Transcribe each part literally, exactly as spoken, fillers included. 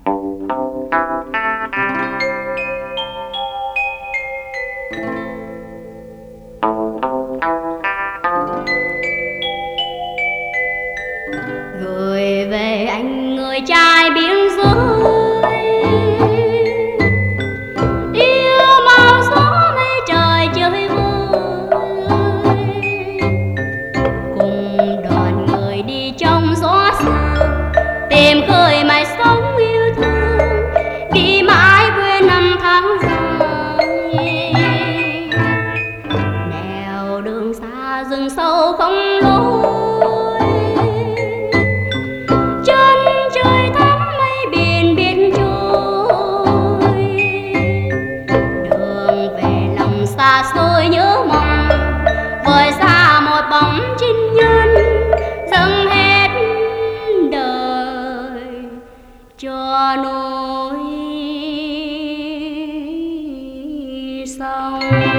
Gửi về anh người trai biên giới, yêu màu gió mây trời chơi vơi, cùng đoàn người đi trong gió sương, tìm khơi mãi sống yêu thương, đi mãi quên năm tháng dài. Nẻo đường xa rừng sâu không lối, chân trời thắm mây biển biển trôi, đường về lòng xa xôi nhớ mong, vời xa một bóng chinh nhân, dâng hết đời cho nỗi sông.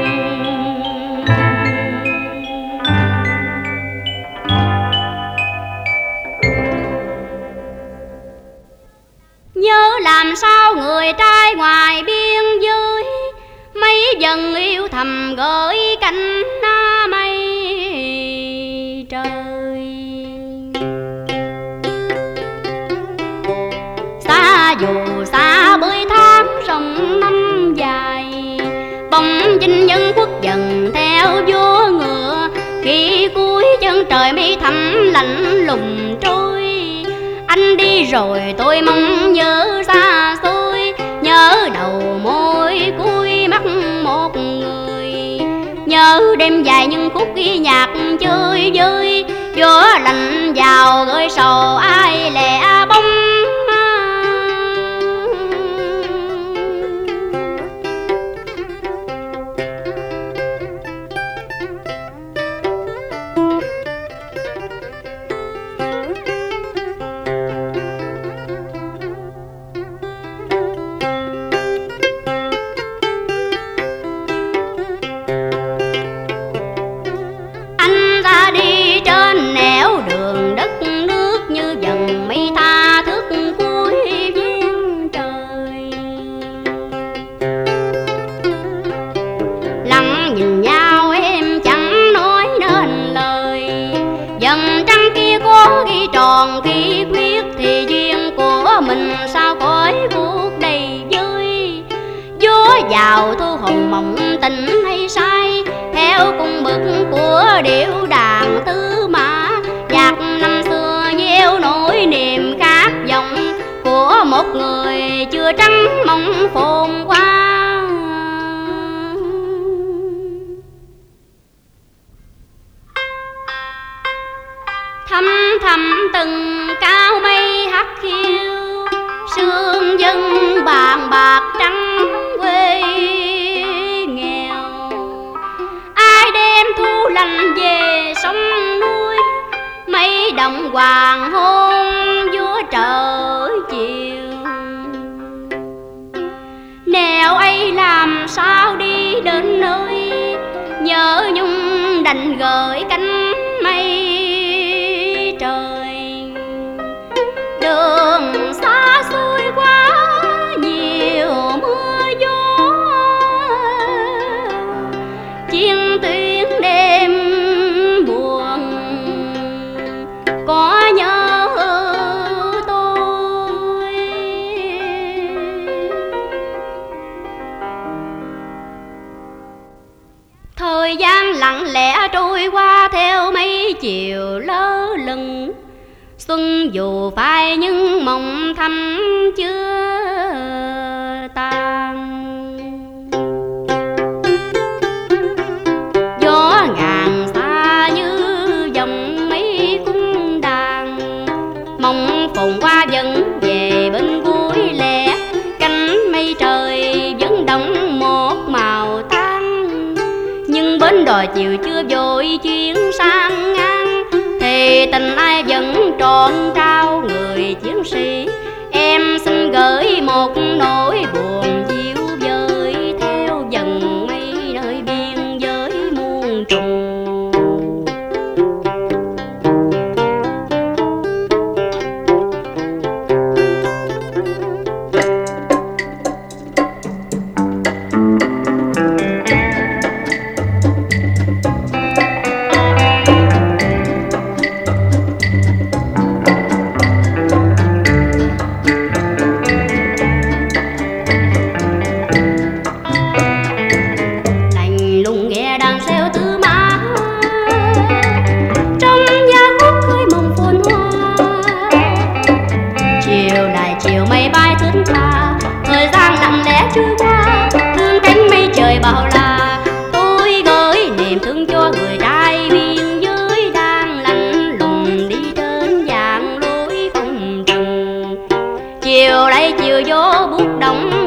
Nhớ làm sao người trai ngoài biên giới, mấy dần yêu thầm gửi cánh na mây trời. Xa dù xa bơi tháng sông năm dài, bóng chinh nhân khuất dần theo vó ngựa, khi cuối chân trời mây thẳm lạnh lùng trôi. Anh đi rồi tôi mong nhớ xa xôi, nhớ đầu môi cuối mắt một người, nhớ đêm dài những khúc ghi nhạc chơi vơi, gió lạnh vào gửi sầu ai lẻ bóng. Tròn khi quyết thì duyên của mình sao cõi cuộc đầy vơi, gió vào thu hồn mộng tình hay sai, theo cung bậc của điệu đàn tư mã, nhạc năm xưa gieo nỗi niềm khát vọng của một người chưa trắng mong phồn qua. Thăm thầm từng cao mây hắt khiêu, sương dân bàn bạc trắng quê nghèo. Ai đem thu lạnh về sông núi, mây đồng hoàng hôn vúa trở chiều. Nẻo ấy làm sao đi đến nơi, nhớ nhung đành gửi cánh mây trời. Đường xa xôi quá nhiều mưa gió, chiên tuyến đêm buồn có nhớ tôi. Thời gian lặng lẽ trôi qua theo mấy chiều lơ lửng, xuân dù phai nhưng mộng thầm chưa tan. Gió ngàn xa như dòng mấy cung đàn, mong phồn qua vẫn về bên cuối lẻ, cánh mây trời vẫn đọng một màu tan. Nhưng bến đò chiều chưa vội chuyến sang ngang, thì tình ai vẫn trọn trao người chiến sĩ. Em xin gửi một nỗi buồn dịu vơi, theo dần mây nơi biên giới muôn trùng. động